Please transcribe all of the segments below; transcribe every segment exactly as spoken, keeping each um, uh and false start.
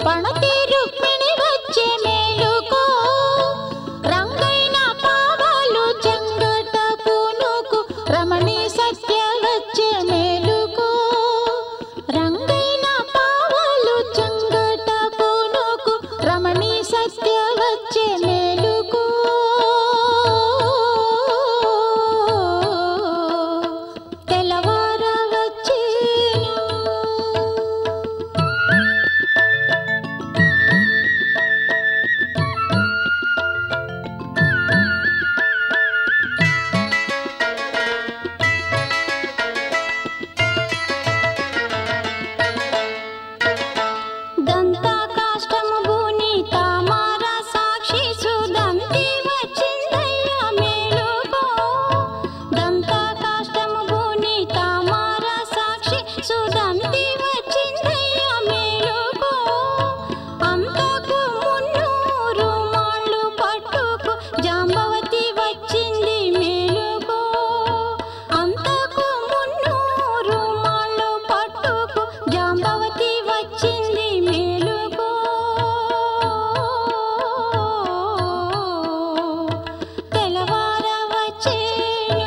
పణతి రుక్మిణి వచ్చే మేలుకో రంగైన పావాలు చెంగట పూనుకు రమణి సత్య వచ్చే మేలుకో రంగైన పావాలు చెంగట పూనుకు రమణి సత్య వచ్చే మేలుకో తెల్లవార వచ్చేను దంతా కాష్టము భూని తామార సాక్షి సుదంతి వచ్చిందయ్యా మేలుకో దంతా కాష్టము భూని తామార సాక్షి సుదంతి వచ్చిందయ్యా మేలుకో అంతకు మున్నూరు మాళ్ళు పట్టుకు జాంబవతి వచ్చింది మేలుకో అంతకు మున్నూరు మాళ్ళు పట్టుకు జాంబవతి వచ్చింది మేలుకో తెల్లవార వచ్చేను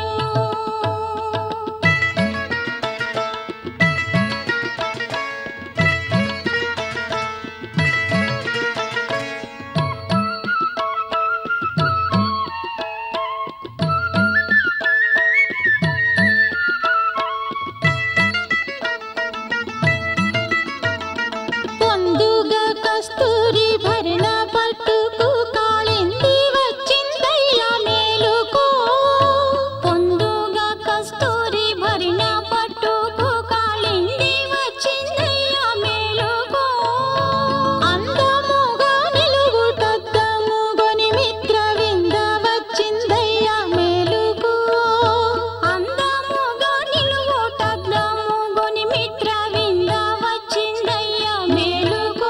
పొందుగా కస్తూరి భరణ పట్టుకు కాళింది వచ్చిందయ్యా మేలుకో పొందుగా కస్తూరి భరణ పట్టుకు కాళింది వచ్చిందయ్యా మేలుకో అందముగా నిలువుటద్దము గొని మిత్ర వింద వచ్చిందయ్యా మేలుకో అందముగా నిలువుటద్దము గొని మిత్ర వింద వచ్చిందయ్యా మేలుకో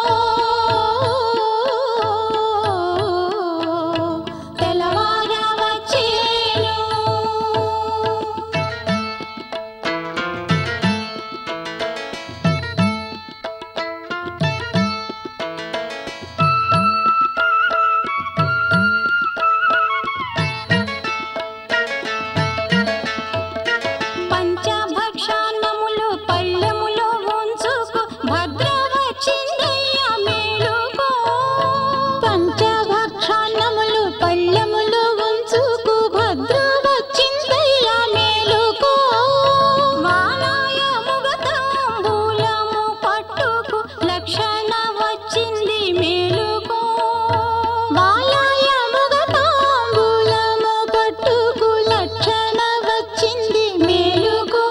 తెల్లవార వచ్చేను పంచభక్షాన్నములు పళ్ళెములో ఉంచుకు భద్ర వచ్చిందయ్యా మేలుకో పంచభక్షాన్నములు పళ్ళెములో ఉంచుకు భద్ర వచ్చిందయ్యా మేలుకో వాలాయముగ తాంబూలము పట్టుకు లక్షణ వచ్చింది మేలుకో వాలాయముగ తాంబూలము పట్టుకు లక్షణ వచ్చింది మేలుకో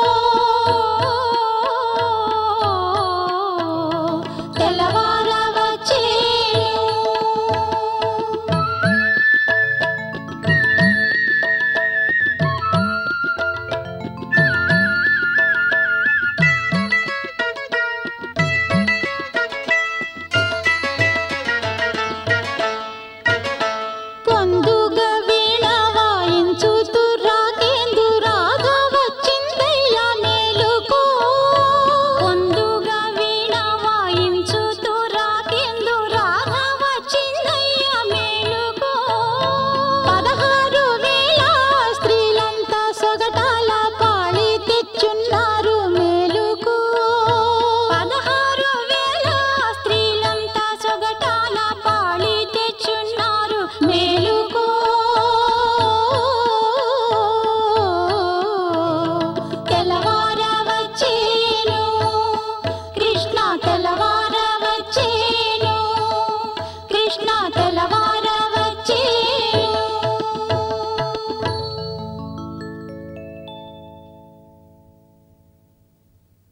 తెల్లవార వచ్చేను పొందుగా వీణ వాయించుతూ రాగేందు రాగ వచ్చిందయ్యా మేలుకో పొందుగా వీణ వాయించుతూ రాగేందు రాగ వచ్చిందయ్యా మేలుకో పదహారు వేల స్త్రీలంతా సొగటాల పాళి తెచ్చున్నారు మేలుకో పదహారు వేల స్త్రీలంతా సొగటాల పాళి తెచ్చున్నారు మేలుకో తెల్లవార వచ్చేను కృష్ణ తెల్లవార వచ్చేను కృష్ణ